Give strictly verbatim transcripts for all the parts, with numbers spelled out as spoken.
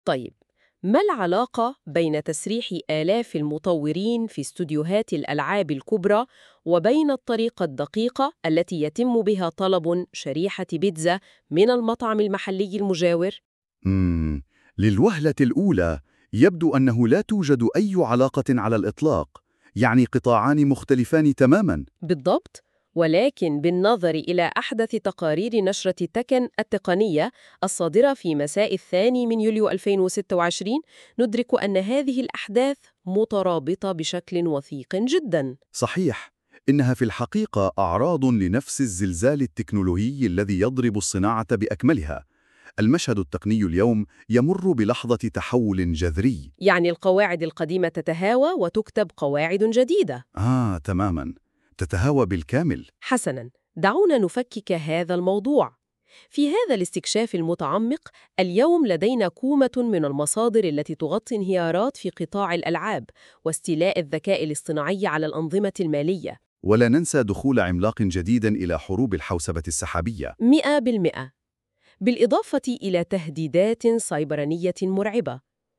طيب، ما العلاقة بين تسريح آلاف المطورين في استوديوهات الألعاب الكبرى وبين الطريقة الدقيقة التي يتم بها طلب شريحة بيتزا من المطعم المحلي المجاور؟ مم. للوهلة الأولى يبدو أنه لا توجد أي علاقة على الإطلاق، يعني قطاعان مختلفان تماماً. بالضبط، ولكن بالنظر إلى أحدث تقارير نشرة تكن التقنية الصادرة في مساء الثاني من يوليو ألفين وستة وعشرين ندرك أن هذه الأحداث مترابطة بشكل وثيق جداً. صحيح، إنها في الحقيقة أعراض لنفس الزلزال التكنولوجي الذي يضرب الصناعة بأكملها. المشهد التقني اليوم يمر بلحظة تحول جذري. يعني القواعد القديمة تتهاوى وتكتب قواعد جديدة. آه، تماماً. تتهاوى بالكامل. حسناً، دعونا نفكك هذا الموضوع. في هذا الاستكشاف المتعمق، اليوم لدينا كومة من المصادر التي تغطي انهيارات في قطاع الألعاب واستيلاء الذكاء الاصطناعي على الأنظمة المالية. ولا ننسى دخول عملاق جديد إلى حروب الحوسبة السحابية. مئة بالمئة. بالإضافة إلى تهديدات سيبرانية مرعبة.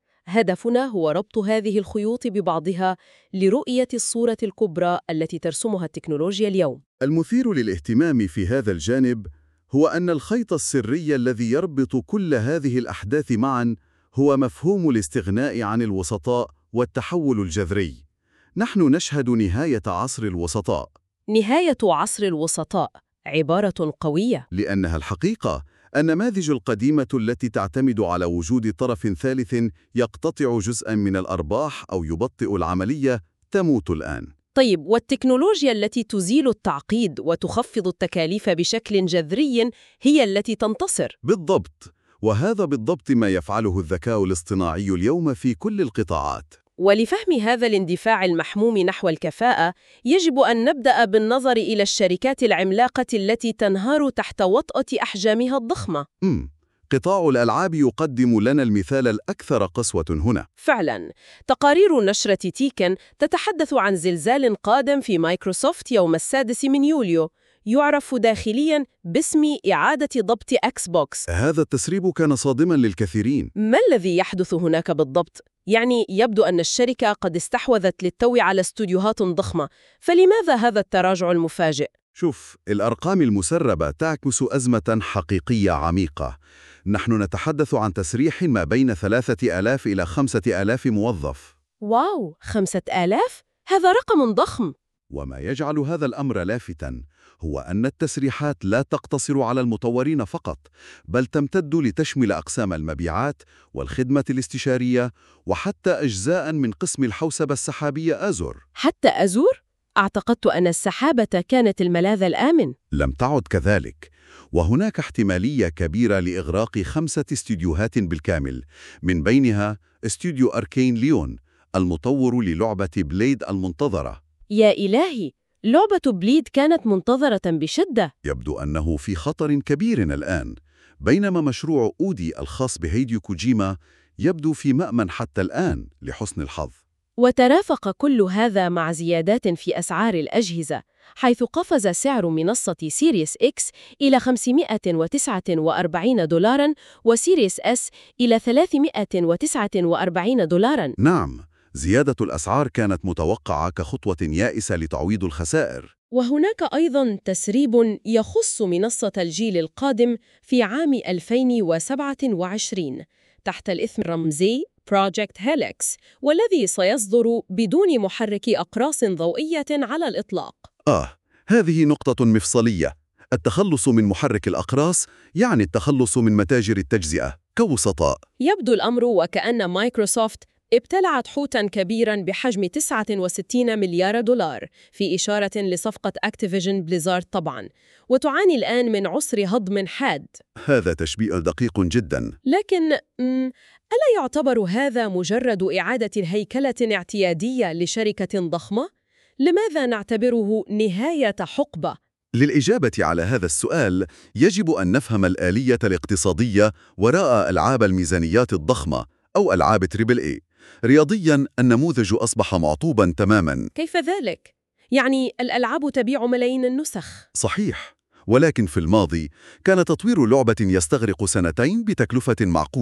هدفنا هو ربط هذه الخيوط ببعضها لرؤية الصورة الكبرى التي ترسمها التكنولوجيا اليوم. المثير للاهتمام في هذا الجانب هو أن الخيط السري الذي يربط كل هذه الأحداث معاً هو مفهوم الاستغناء عن الوسطاء والتحول الجذري. نحن نشهد نهاية عصر الوسطاء. نهاية عصر الوسطاء عبارة قوية. لأنها الحقيقة النماذج القديمة التي تعتمد على وجود طرف ثالث يقتطع جزءاً من الأرباح أو يبطئ العملية تموت الآن. طيب، والتكنولوجيا التي تزيل التعقيد وتخفض التكاليف بشكل جذري هي التي تنتصر. بالضبط، وهذا بالضبط ما يفعله الذكاء الاصطناعي اليوم في كل القطاعات. ولفهم هذا الاندفاع المحموم نحو الكفاءة، يجب أن نبدأ بالنظر إلى الشركات العملاقة التي تنهار تحت وطأة أحجامها الضخمة. امم قطاع الألعاب يقدم لنا المثال الأكثر قسوة هنا. فعلاً، تقارير نشرة تيكن تتحدث عن زلزال قادم في مايكروسوفت يوم السادس من يوليو، يعرف داخلياً باسم إعادة ضبط أكس بوكس. هذا التسريب كان صادماً للكثيرين. ما الذي يحدث هناك بالضبط؟ يعني يبدو أن الشركة قد استحوذت للتو على استوديوهات ضخمة، فلماذا هذا التراجع المفاجئ؟ شوف، الأرقام المسربة تعكس أزمة حقيقية عميقة. نحن نتحدث عن تسريح ما بين ثلاثة آلاف إلى خمسة آلاف موظف. واو، خمسة آلاف؟ هذا رقم ضخم. وما يجعل هذا الأمر لافتاً هو أن التسريحات لا تقتصر على المطورين فقط، بل تمتد لتشمل أقسام المبيعات والخدمة الاستشارية وحتى أجزاء من قسم الحوسبة السحابية آزور. حتى أزور؟ أعتقدت أن السحابة كانت الملاذ الآمن. لم تعد كذلك، وهناك احتمالية كبيرة لإغراق خمسة استديوهات بالكامل، من بينها استوديو أركين ليون المطور للعبة بليد المنتظرة. يا إلهي، لعبة بليد كانت منتظرة بشدة. يبدو أنه في خطر كبير الآن، بينما مشروع أودي الخاص بهيديو كوجيما يبدو في مأمن حتى الآن لحسن الحظ. وترافق كل هذا مع زيادات في أسعار الأجهزة، حيث قفز سعر منصة سيريس إكس إلى خمسمائة وتسعة وأربعين دولاراً وسيريس إس إلى ثلاثمائة وتسعة وأربعين دولاراً. نعم، زيادة الأسعار كانت متوقعة كخطوة يائسة لتعويض الخسائر. وهناك أيضاً تسريب يخص منصة الجيل القادم في عام ألفين وسبعة وعشرين تحت الاسم الرمزي Project Helix، والذي سيصدر بدون محرك أقراص ضوئية على الإطلاق. آه، هذه نقطة مفصلية. التخلص من محرك الأقراص يعني التخلص من متاجر التجزئة كوسطاء. يبدو الأمر وكأن مايكروسوفت ابتلعت حوتاً كبيراً بحجم تسعة وستين مليار دولار، في إشارة لصفقة أكتيفيجن بليزارد طبعاً، وتعاني الآن من عسر هضم حاد. هذا تشبيه دقيق جداً. لكن ألا يعتبر هذا مجرد إعادة هيكلة اعتيادية لشركة ضخمة؟ لماذا نعتبره نهاية حقبة؟ للإجابة على هذا السؤال يجب أن نفهم الآلية الاقتصادية وراء ألعاب الميزانيات الضخمة أو ألعاب تريبل إي. رياضياً النموذج أصبح معطوباً تماماً. كيف ذلك؟ يعني الألعاب تبيع ملايين النسخ. صحيح، ولكن في الماضي كان تطوير لعبة يستغرق سنتين بتكلفة معقولة.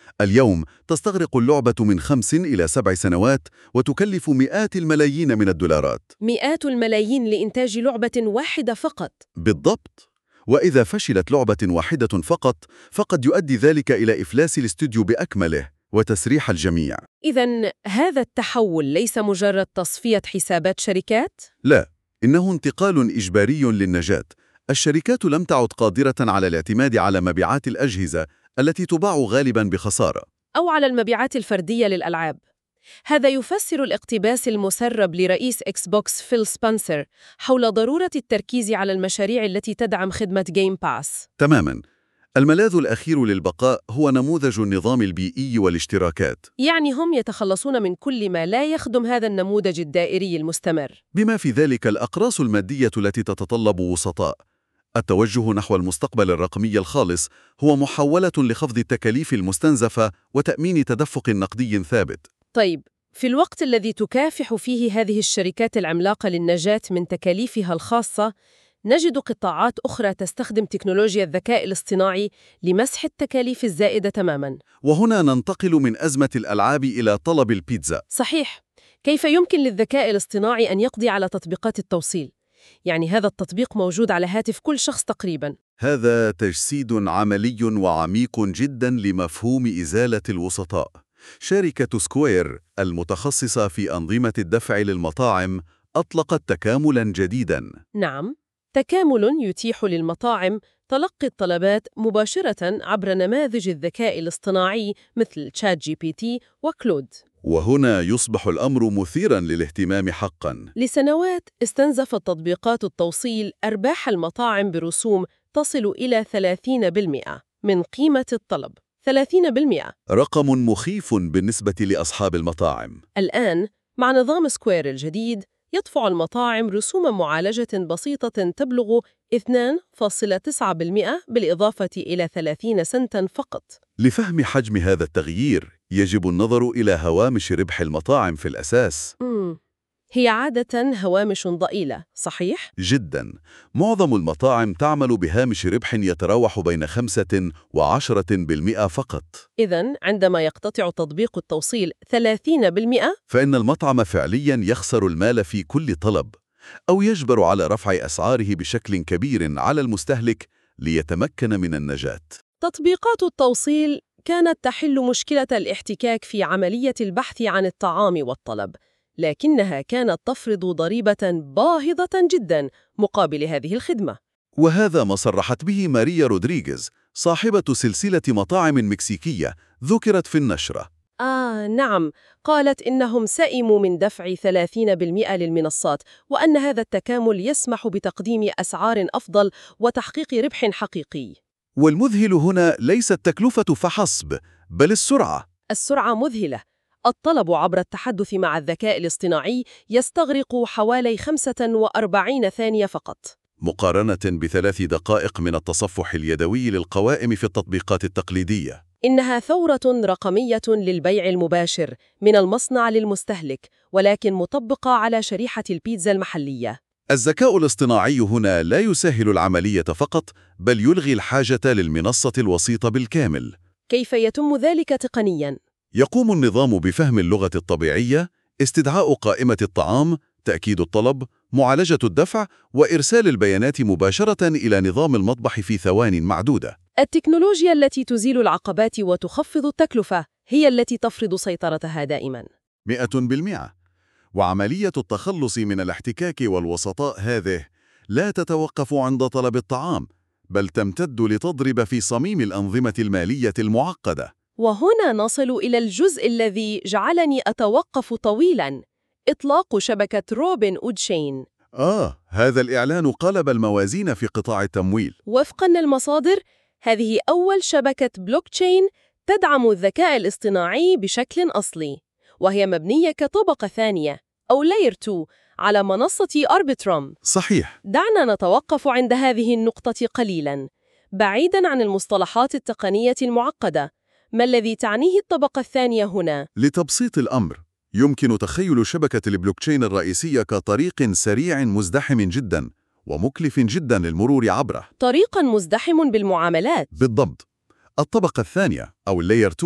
اليوم تستغرق اللعبة من خمس إلى سبع سنوات وتكلف مئات الملايين من الدولارات. مئات الملايين لإنتاج لعبة واحدة فقط. بالضبط. وإذا فشلت لعبة واحدة فقط فقد يؤدي ذلك إلى إفلاس الاستوديو بأكمله وتسريح الجميع. إذن هذا التحول ليس مجرد تصفية حسابات شركات؟ لا، إنه انتقال إجباري للنجاة. الشركات لم تعد قادرة على الاعتماد على مبيعات الأجهزة التي تباع غالباً بخسارة، أو على المبيعات الفردية للألعاب. هذا يفسر الاقتباس المسرب لرئيس إكس بوكس فيل سبنسر حول ضرورة التركيز على المشاريع التي تدعم خدمة جيم باس. تماماً. الملاذ الأخير للبقاء هو نموذج النظام البيئي والاشتراكات. يعني هم يتخلصون من كل ما لا يخدم هذا النموذج الدائري المستمر، بما في ذلك الأقراص المادية التي تتطلب وسطاء. التوجه نحو المستقبل الرقمي الخالص هو محاولة لخفض التكاليف المستنزفة وتأمين تدفق نقدي ثابت. طيب، في الوقت الذي تكافح فيه هذه الشركات العملاقة للنجاة من تكاليفها الخاصة، نجد قطاعات أخرى تستخدم تكنولوجيا الذكاء الاصطناعي لمسح التكاليف الزائدة تماماً. وهنا ننتقل من أزمة الألعاب إلى طلب البيتزا. صحيح. كيف يمكن للذكاء الاصطناعي أن يقضي على تطبيقات التوصيل؟ يعني هذا التطبيق موجود على هاتف كل شخص تقريباً. هذا تجسيد عملي وعميق جداً لمفهوم إزالة الوسطاء. شركة سكوير المتخصصة في أنظمة الدفع للمطاعم أطلقت تكاملاً جديداً. نعم، تكامل يتيح للمطاعم تلقي الطلبات مباشرة عبر نماذج الذكاء الاصطناعي مثل تشات جي بي تي وكلود. وهنا يصبح الأمر مثيراً للاهتمام حقاً. لسنوات استنزفت تطبيقات التوصيل أرباح المطاعم برسوم تصل إلى ثلاثين بالمئة من قيمة الطلب. ثلاثين بالمئة رقم مخيف بالنسبة لأصحاب المطاعم. الآن مع نظام سكوير الجديد يدفع المطاعم رسوم معالجة بسيطة تبلغ اثنين فاصلة تسعة بالمئة بالإضافة إلى ثلاثين سنتاً فقط. لفهم حجم هذا التغيير يجب النظر إلى هوامش ربح المطاعم في الأساس. مم. هي عادة هوامش ضئيلة، صحيح؟ جداً. معظم المطاعم تعمل بهامش ربح يتراوح بين خمسة وعشرة بالمئة فقط. إذن عندما يقتطع تطبيق التوصيل ثلاثين بالمئة فإن المطعم فعلياً يخسر المال في كل طلب، أو يجبر على رفع أسعاره بشكل كبير على المستهلك ليتمكن من النجاة. تطبيقات التوصيل كانت تحل مشكلة الاحتكاك في عملية البحث عن الطعام والطلب، لكنها كانت تفرض ضريبة باهظة جداً مقابل هذه الخدمة. وهذا ما صرحت به ماريا رودريغيز، صاحبة سلسلة مطاعم مكسيكية ذكرت في النشرة. آه نعم، قالت إنهم سئموا من دفع ثلاثين بالمئة للمنصات، وأن هذا التكامل يسمح بتقديم أسعار أفضل وتحقيق ربح حقيقي. والمذهل هنا ليس التكلفة فحسب، بل السرعة. السرعة مذهلة. الطلب عبر التحدث مع الذكاء الاصطناعي يستغرق حوالي خمسة وأربعين ثانية فقط، مقارنة بثلاث دقائق من التصفح اليدوي للقوائم في التطبيقات التقليدية. إنها ثورة رقمية للبيع المباشر من المصنع للمستهلك، ولكن مطبقة على شريحة البيتزا المحلية. الذكاء الاصطناعي هنا لا يسهل العملية فقط، بل يلغي الحاجة للمنصة الوسيطة بالكامل. كيف يتم ذلك تقنياً؟ يقوم النظام بفهم اللغة الطبيعية، استدعاء قائمة الطعام، تأكيد الطلب، معالجة الدفع، وإرسال البيانات مباشرة إلى نظام المطبخ في ثوان معدودة. التكنولوجيا التي تزيل العقبات وتخفض التكلفة هي التي تفرض سيطرتها دائماً. مئة بالمئة. وعملية التخلص من الاحتكاك والوسطاء هذه لا تتوقف عند طلب الطعام، بل تمتد لتضرب في صميم الأنظمة المالية المعقدة. وهنا نصل إلى الجزء الذي جعلني أتوقف طويلاً: إطلاق شبكة روبن هود تشين. آه، هذا الإعلان قلب الموازين في قطاع التمويل. وفقاً للمصادر، هذه أول شبكة بلوك تشين تدعم الذكاء الاصطناعي بشكل أصلي، وهي مبنية كطبقة ثانية أو Layer اثنين على منصة أربيتروم. صحيح. دعنا نتوقف عند هذه النقطة قليلاً. بعيداً عن المصطلحات التقنية المعقدة، ما الذي تعنيه الطبقة الثانية هنا؟ لتبسيط الأمر، يمكن تخيل شبكة البلوكتشين الرئيسية كطريق سريع مزدحم جداً ومكلف جداً للمرور عبره. طريقاً مزدحم بالمعاملات. بالضبط. الطبقة الثانية أو اللاير اثنين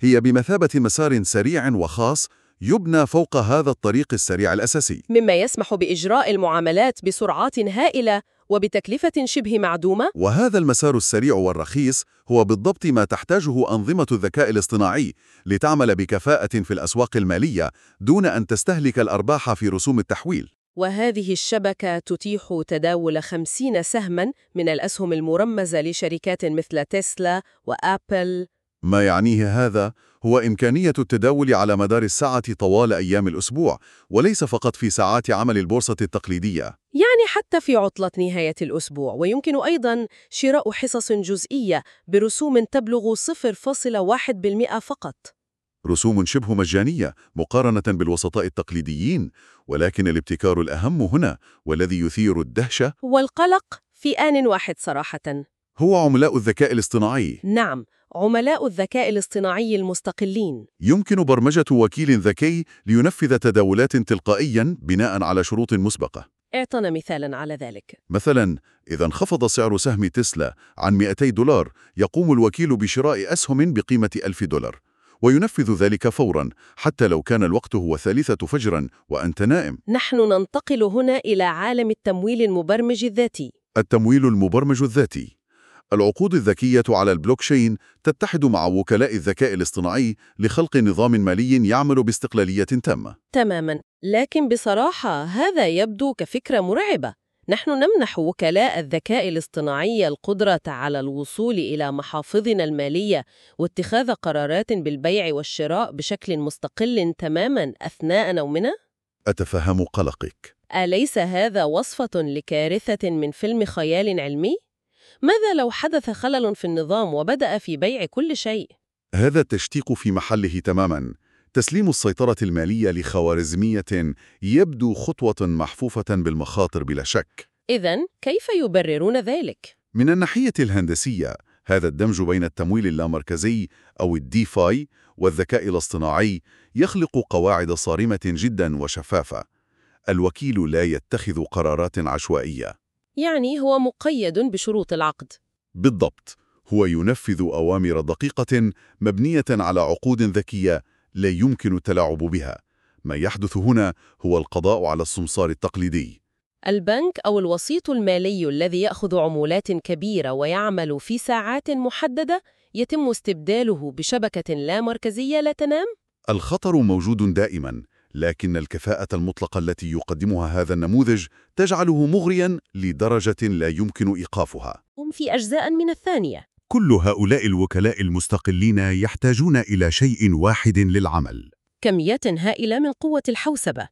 هي بمثابة مسار سريع وخاص يبنى فوق هذا الطريق السريع الأساسي، مما يسمح بإجراء المعاملات بسرعات هائلة وبتكلفة شبه معدومة. وهذا المسار السريع والرخيص هو بالضبط ما تحتاجه أنظمة الذكاء الاصطناعي لتعمل بكفاءة في الأسواق المالية دون أن تستهلك الأرباح في رسوم التحويل. وهذه الشبكة تتيح تداول خمسين سهماً من الأسهم المرمزة لشركات مثل تسلا وآبل. ما يعنيه هذا هو إمكانية التداول على مدار الساعة طوال أيام الأسبوع، وليس فقط في ساعات عمل البورصة التقليدية. يعني حتى في عطلة نهاية الأسبوع. ويمكن أيضاً شراء حصص جزئية برسوم تبلغ صفر فاصلة واحد بالمئة فقط. رسوم شبه مجانية مقارنة بالوسطاء التقليديين، ولكن الابتكار الأهم هنا والذي يثير الدهشة والقلق في آن واحد صراحة هو عملاء الذكاء الاصطناعي. نعم، عملاء الذكاء الاصطناعي المستقلين. يمكن برمجة وكيل ذكي لينفذ تداولات تلقائياً بناء على شروط مسبقة. اعطنا مثالاً على ذلك. مثلاً، إذا انخفض سعر سهم تسلا عن مئتي دولار، يقوم الوكيل بشراء أسهم بقيمة ألف دولار، وينفذ ذلك فوراً حتى لو كان الوقت هو الثالثة فجراً وأنت نائم. نحن ننتقل هنا إلى عالم التمويل المبرمج الذاتي. التمويل المبرمج الذاتي. العقود الذكية على البلوكشين تتحد مع وكلاء الذكاء الاصطناعي لخلق نظام مالي يعمل باستقلالية تامة. تماماً، لكن بصراحة هذا يبدو كفكرة مرعبة. نحن نمنح وكلاء الذكاء الاصطناعي القدرة على الوصول إلى محافظنا المالية واتخاذ قرارات بالبيع والشراء بشكل مستقل تماماً أثناء نومنا؟ أتفهم قلقك. أليس هذا وصفة لكارثة من فيلم خيال علمي؟ ماذا لو حدث خلل في النظام وبدأ في بيع كل شيء؟ هذا التشتيق في محله تماماً. تسليم السيطرة المالية لخوارزمية يبدو خطوة محفوفة بالمخاطر بلا شك. إذن كيف يبررون ذلك؟ من الناحية الهندسية، هذا الدمج بين التمويل اللامركزي أو الديفاي والذكاء الاصطناعي يخلق قواعد صارمة جداً وشفافة. الوكيل لا يتخذ قرارات عشوائية. يعني هو مقيد بشروط العقد. بالضبط، هو ينفذ أوامر دقيقة مبنية على عقود ذكية لا يمكن التلاعب بها. ما يحدث هنا هو القضاء على السمسار التقليدي. البنك أو الوسيط المالي الذي يأخذ عمولات كبيرة ويعمل في ساعات محددة يتم استبداله بشبكة لا مركزية لا تنام؟ الخطر موجود دائما، لكن الكفاءة المطلقة التي يقدمها هذا النموذج تجعله مغريا لدرجة لا يمكن إيقافها. هم في أجزاء من الثانية. كل هؤلاء الوكلاء المستقلين يحتاجون إلى شيء واحد للعمل: كميات هائلة من قوة الحوسبة.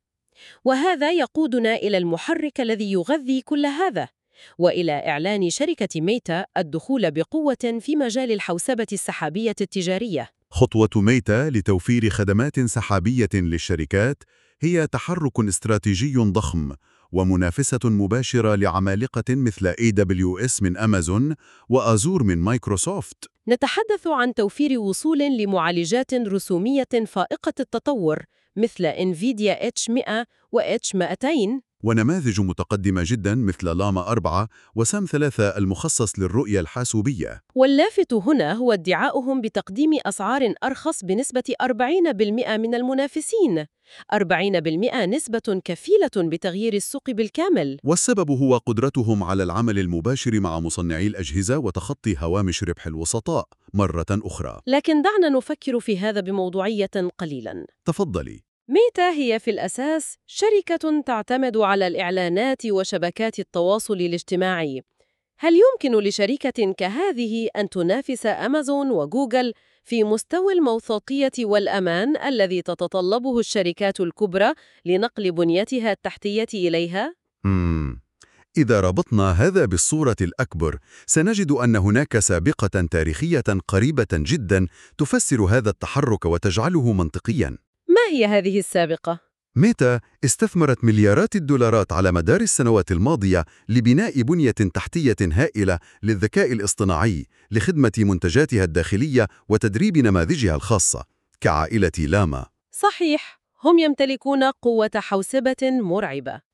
وهذا يقودنا إلى المحرك الذي يغذي كل هذا، وإلى إعلان شركة ميتا الدخول بقوة في مجال الحوسبة السحابية التجارية. خطوة ميتا لتوفير خدمات سحابية للشركات هي تحرك استراتيجي ضخم ومنافسة مباشرة لعمالقة مثل إيه دبليو إس من أمازون وآزور من مايكروسوفت. نتحدث عن توفير وصول لمعالجات رسومية فائقة التطور مثل انفيديا إتش مئة و إتش مئتين، ونماذج متقدمة جدا مثل لاما أربعة وسام ثلاثة المخصص للرؤية الحاسوبية. واللافت هنا هو ادعاؤهم بتقديم أسعار أرخص بنسبة أربعين بالمئة من المنافسين. أربعين بالمئة نسبة كفيلة بتغيير السوق بالكامل. والسبب هو قدرتهم على العمل المباشر مع مصنعي الأجهزة وتخطي هوامش ربح الوسطاء مرة أخرى. لكن دعنا نفكر في هذا بموضوعية قليلاً. تفضلي. ميتا هي في الأساس شركة تعتمد على الإعلانات وشبكات التواصل الاجتماعي. هل يمكن لشركة كهذه أن تنافس أمازون وجوجل في مستوى الموثوقية والأمان الذي تتطلبه الشركات الكبرى لنقل بنيتها التحتية إليها؟ مم. إذا ربطنا هذا بالصورة الأكبر، سنجد أن هناك سابقة تاريخية قريبة جدا تفسر هذا التحرك وتجعله منطقيا. ما هي هذه السابقة؟ ميتا استثمرت مليارات الدولارات على مدار السنوات الماضية لبناء بنية تحتية هائلة للذكاء الاصطناعي لخدمة منتجاتها الداخلية وتدريب نماذجها الخاصة كعائلة لاما. صحيح، هم يمتلكون قوة حوسبة مرعبة.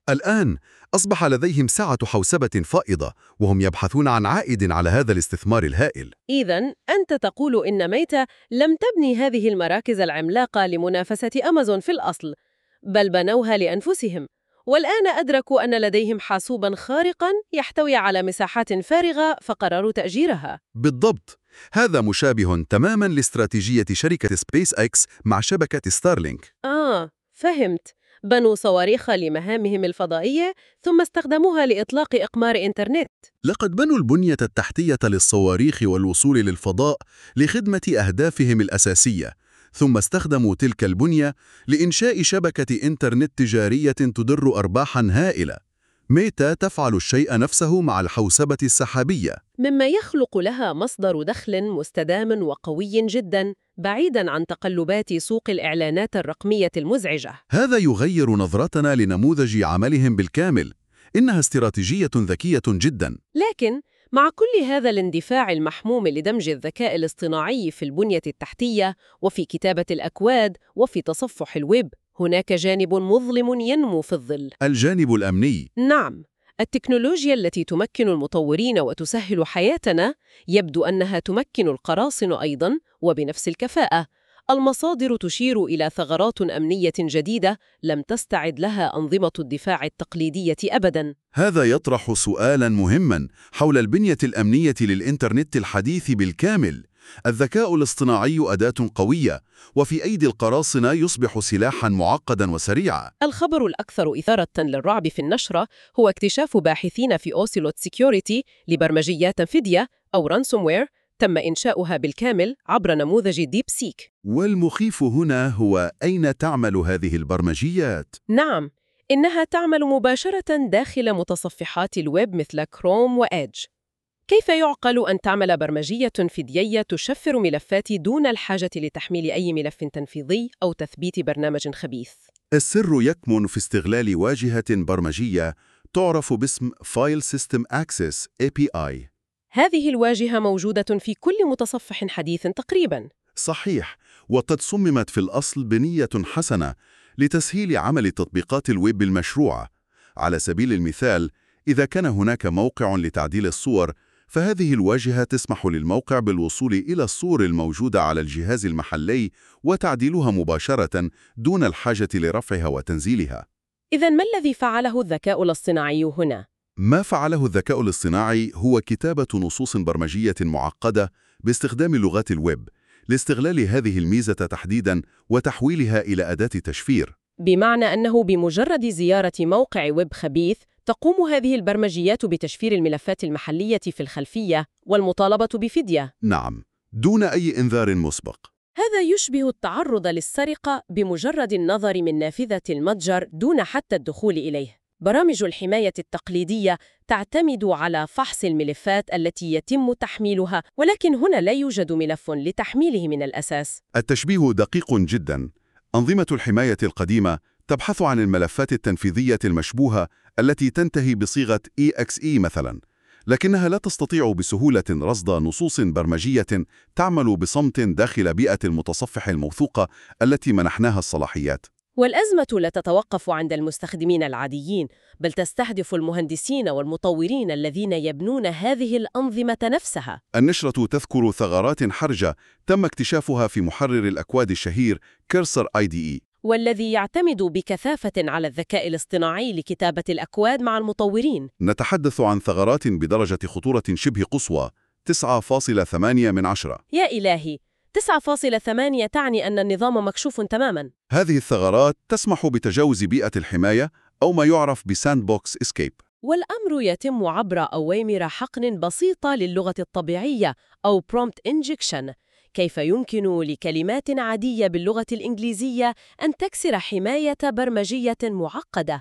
الآن أصبح لديهم سعة حوسبة فائضة، وهم يبحثون عن عائد على هذا الاستثمار الهائل. إذن أنت تقول إن ميتا لم تبني هذه المراكز العملاقة لمنافسة أمازون في الأصل، بل بنوها لأنفسهم، والآن أدركوا أن لديهم حاسوباً خارقاً يحتوي على مساحات فارغة فقرروا تأجيرها. بالضبط، هذا مشابه تماماً لاستراتيجية شركة سبيس إكس مع شبكة ستارلينك. آه، فهمت. بنوا صواريخ لمهامهم الفضائية ثم استخدموها لإطلاق إقمار إنترنت. لقد بنوا البنية التحتية للصواريخ والوصول للفضاء لخدمة أهدافهم الأساسية، ثم استخدموا تلك البنية لإنشاء شبكة إنترنت تجارية تدر أرباحاً هائلة. ميتا تفعل الشيء نفسه مع الحوسبة السحابية، مما يخلق لها مصدر دخل مستدام وقوي جدا بعيدا عن تقلبات سوق الإعلانات الرقمية المزعجة. هذا يغير نظرتنا لنموذج عملهم بالكامل. إنها استراتيجية ذكية جدا. لكن مع كل هذا الاندفاع المحموم لدمج الذكاء الاصطناعي في البنية التحتية وفي كتابة الأكواد وفي تصفح الويب، هناك جانب مظلم ينمو في الظل. الجانب الأمني. نعم، التكنولوجيا التي تمكن المطورين وتسهل حياتنا يبدو أنها تمكن القراصنة أيضاً وبنفس الكفاءة. المصادر تشير إلى ثغرات أمنية جديدة لم تستعد لها أنظمة الدفاع التقليدية أبداً. هذا يطرح سؤالاً مهماً حول البنية الأمنية للإنترنت الحديث بالكامل. الذكاء الاصطناعي أداة قوية، وفي أيدي القراصنة يصبح سلاحاً معقداً وسريعاً. الخبر الأكثر إثارة للرعب في النشرة هو اكتشاف باحثين في أوسيلوت سيكيوريتي لبرمجيات فدية أو رانسوموير تم إنشاؤها بالكامل عبر نموذج ديب سيك. والمخيف هنا هو أين تعمل هذه البرمجيات؟ نعم، إنها تعمل مباشرة داخل متصفحات الويب مثل كروم وإيدج. كيف يعقل أن تعمل برمجية فدية تشفر ملفات دون الحاجة لتحميل أي ملف تنفيذي أو تثبيت برنامج خبيث؟ السر يكمن في استغلال واجهة برمجية تعرف باسم File System Access إيه بي آي. هذه الواجهة موجودة في كل متصفح حديث تقريباً. صحيح، وقد صممت في الأصل بنية حسنة لتسهيل عمل تطبيقات الويب المشروعة. على سبيل المثال، إذا كان هناك موقع لتعديل الصور، فهذه الواجهة تسمح للموقع بالوصول إلى الصور الموجودة على الجهاز المحلي وتعديلها مباشرة دون الحاجة لرفعها وتنزيلها. إذن ما الذي فعله الذكاء الاصطناعي هنا؟ ما فعله الذكاء الاصطناعي هو كتابة نصوص برمجية معقدة باستخدام لغات الويب لاستغلال هذه الميزة تحديداً وتحويلها إلى أداة تشفير. بمعنى أنه بمجرد زيارة موقع ويب خبيث تقوم هذه البرمجيات بتشفير الملفات المحلية في الخلفية والمطالبة بفدية. نعم، دون أي إنذار مسبق. هذا يشبه التعرض للسرقة بمجرد النظر من نافذة المتجر دون حتى الدخول إليه. برامج الحماية التقليدية تعتمد على فحص الملفات التي يتم تحميلها، ولكن هنا لا يوجد ملف لتحميله من الأساس. التشبيه دقيق جداً. أنظمة الحماية القديمة تبحث عن الملفات التنفيذية المشبوهة التي تنتهي بصيغة إي إكس إي مثلاً، لكنها لا تستطيع بسهولة رصد نصوص برمجية تعمل بصمت داخل بيئة المتصفح الموثوقة التي منحناها الصلاحيات. والأزمة لا تتوقف عند المستخدمين العاديين، بل تستهدف المهندسين والمطورين الذين يبنون هذه الأنظمة نفسها. النشرة تذكر ثغرات حرجة تم اكتشافها في محرر الأكواد الشهير كيرسر آي دي إي، والذي يعتمد بكثافة على الذكاء الاصطناعي لكتابة الأكواد مع المطورين. نتحدث عن ثغرات بدرجة خطورة شبه قصوى تسعة فاصلة ثمانية من عشرة. يا إلهي، تسعة فاصلة ثمانية تعني أن النظام مكشوف تماماً. هذه الثغرات تسمح بتجاوز بيئة الحماية أو ما يعرف بساند بوكس إسكيب. والأمر يتم عبر أوامر حقن بسيطة للغة الطبيعية أو prompt injection. كيف يمكن لكلمات عادية باللغة الإنجليزية أن تكسر حماية برمجية معقدة؟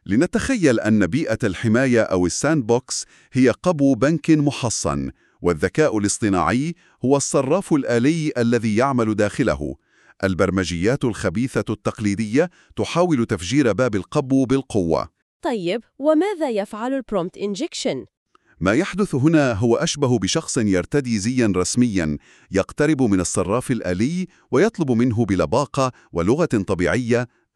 لنتخيل أن بيئة الحماية أو الساند بوكس هي قبو بنك محصن، والذكاء الاصطناعي هو الصراف الآلي الذي يعمل داخله. البرمجيات الخبيثة التقليدية تحاول تفجير باب القبو بالقوة. طيب، وماذا يفعل البرومبت انجكشن؟ ما يحدث هنا هو أشبه بشخص يرتدي زياً رسمياً يقترب من الصراف الآلي ويطلب منه بلباقة ولغة طبيعية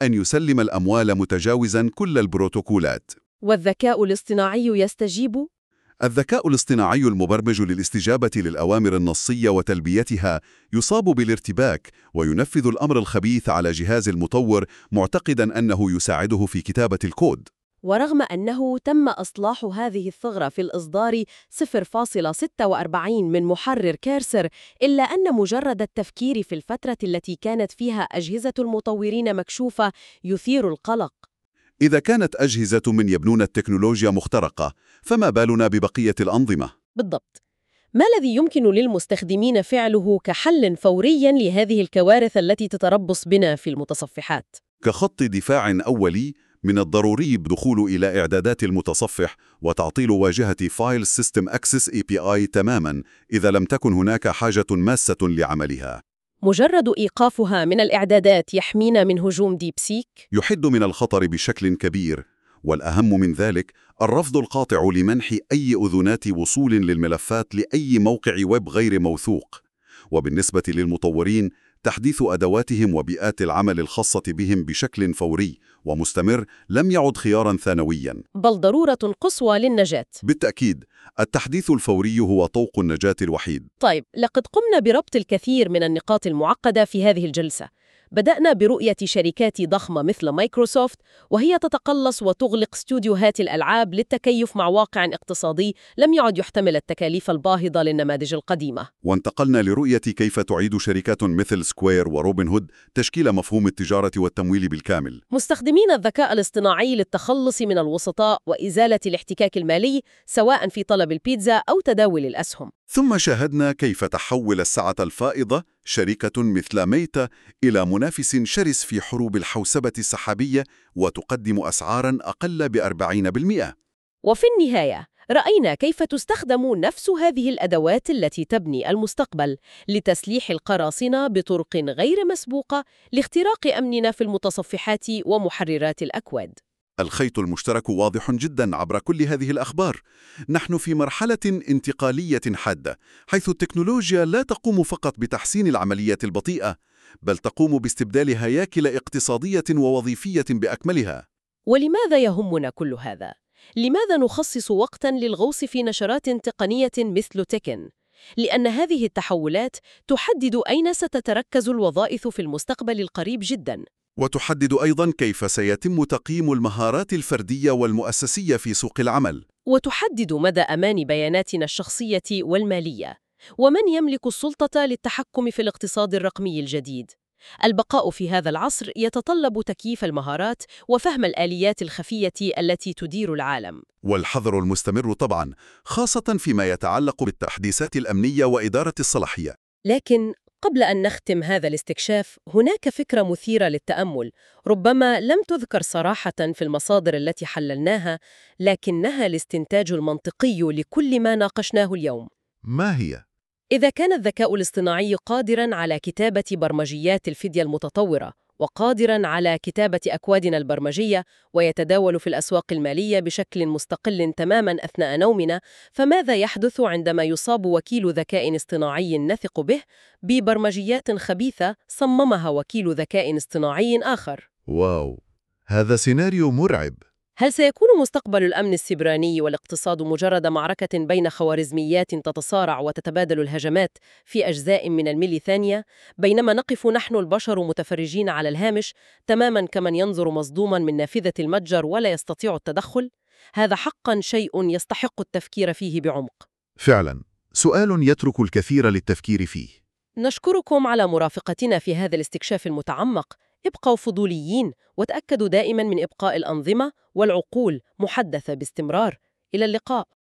أن يسلم الأموال متجاوزاً كل البروتوكولات. والذكاء الاصطناعي يستجيب؟ الذكاء الاصطناعي المبرمج للاستجابة للأوامر النصية وتلبيتها يصاب بالارتباك وينفذ الأمر الخبيث على جهاز المطور معتقداً أنه يساعده في كتابة الكود. ورغم أنه تم إصلاح هذه الثغرة في الإصدار صفر فاصلة ستة وأربعين من محرر كيرسر، إلا أن مجرد التفكير في الفترة التي كانت فيها أجهزة المطورين مكشوفة يثير القلق. إذا كانت أجهزة من يبنون التكنولوجيا مخترقة، فما بالنا ببقية الأنظمة؟ بالضبط. ما الذي يمكن للمستخدمين فعله كحل فوري لهذه الكوارث التي تتربص بنا في المتصفحات؟ كخط دفاع أولي، من الضروري الدخول إلى إعدادات المتصفح وتعطيل واجهة فايل سيستم أكسس إي بي آي تماماً إذا لم تكن هناك حاجة ماسة لعملها. مجرد إيقافها من الإعدادات يحمينا من هجوم ديبسيك؟ يحد من الخطر بشكل كبير، والأهم من ذلك الرفض القاطع لمنح أي أذونات وصول للملفات لأي موقع ويب غير موثوق. وبالنسبة للمطورين، تحديث أدواتهم وبيئات العمل الخاصة بهم بشكل فوري ومستمر لم يعد خياراً ثانوياً، بل ضرورة قصوى للنجاة. بالتأكيد، التحديث الفوري هو طوق النجاة الوحيد. طيب، لقد قمنا بربط الكثير من النقاط المعقدة في هذه الجلسة. بدأنا برؤية شركات ضخمة مثل مايكروسوفت وهي تتقلص وتغلق استوديوهات الألعاب للتكيف مع واقع اقتصادي لم يعد يحتمل التكاليف الباهظة للنماذج القديمة. وانتقلنا لرؤية كيف تعيد شركات مثل سكوير وروبن هود تشكيل مفهوم التجارة والتمويل بالكامل، مستخدمين الذكاء الاصطناعي للتخلص من الوسطاء وإزالة الاحتكاك المالي سواء في طلب البيتزا أو تداول الأسهم. ثم شاهدنا كيف تحول السعة الفائضة شركة مثل ميتا إلى منافس شرس في حروب الحوسبة السحابية وتقدم أسعاراً أقل بأربعين بالمئة. وفي النهاية رأينا كيف تستخدم نفس هذه الأدوات التي تبني المستقبل لتسليح القراصنة بطرق غير مسبوقة لاختراق أمننا في المتصفحات ومحررات الأكواد. الخيط المشترك واضح جدا عبر كل هذه الأخبار. نحن في مرحلة انتقالية حادة، حيث التكنولوجيا لا تقوم فقط بتحسين العمليات البطيئة، بل تقوم باستبدال هياكل اقتصادية ووظيفية بأكملها. ولماذا يهمنا كل هذا؟ لماذا نخصص وقتاً للغوص في نشرات تقنية مثل تكن؟ لأن هذه التحولات تحدد أين ستتركز الوظائف في المستقبل القريب جداً. وتحدد أيضاً كيف سيتم تقييم المهارات الفردية والمؤسسية في سوق العمل. وتحدد مدى أمان بياناتنا الشخصية والمالية. ومن يملك السلطة للتحكم في الاقتصاد الرقمي الجديد؟ البقاء في هذا العصر يتطلب تكييف المهارات وفهم الآليات الخفية التي تدير العالم. والحذر المستمر طبعاً، خاصة فيما يتعلق بالتحديثات الأمنية وإدارة الصلاحية. لكن قبل أن نختم هذا الاستكشاف، هناك فكرة مثيرة للتأمل ربما لم تذكر صراحة في المصادر التي حللناها، لكنها الاستنتاج المنطقي لكل ما ناقشناه اليوم. ما هي؟ إذا كان الذكاء الاصطناعي قادراً على كتابة برمجيات الفدية المتطورة وقادراً على كتابة أكوادنا البرمجية ويتداول في الأسواق المالية بشكل مستقل تماماً أثناء نومنا، فماذا يحدث عندما يصاب وكيل ذكاء اصطناعي نثق به ببرمجيات خبيثة صممها وكيل ذكاء اصطناعي آخر؟ واو، هذا سيناريو مرعب. هل سيكون مستقبل الأمن السيبراني والاقتصاد مجرد معركة بين خوارزميات تتصارع وتتبادل الهجمات في أجزاء من الملي ثانية، بينما نقف نحن البشر متفرجين على الهامش تماماً كمن ينظر مصدوماً من نافذة المتجر ولا يستطيع التدخل؟ هذا حقاً شيء يستحق التفكير فيه بعمق. فعلاً، سؤال يترك الكثير للتفكير فيه. نشكركم على مرافقتنا في هذا الاستكشاف المتعمق. ابقوا فضوليين وتأكدوا دائماً من إبقاء الأنظمة والعقول محدثة باستمرار. إلى اللقاء.